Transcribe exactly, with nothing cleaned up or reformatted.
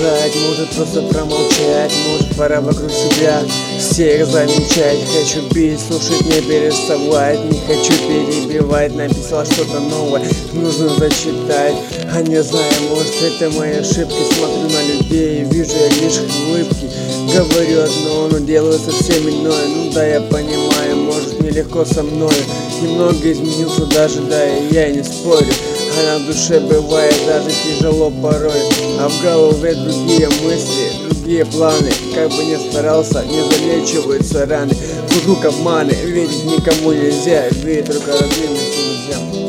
сказать, может просто промолчать, может пора вокруг себя всех замечать. Хочу пить, слушать, не переставать, не хочу перебивать. Написал что-то новое, нужно зачитать. А не знаю, может это мои ошибки. Смотрю на людей, вижу я лишь улыбки. Говорю одно, но делаю совсем иное. Ну да, я понимаю, может нелегко со мною. Немного изменился даже, да, и я не спорю. А на душе бывает даже тяжело порой. А в голове другие мысли, другие планы. Как бы ни старался, не залечиваются раны. Вокруг обманы, верить никому нельзя, верить только родным и друзьям.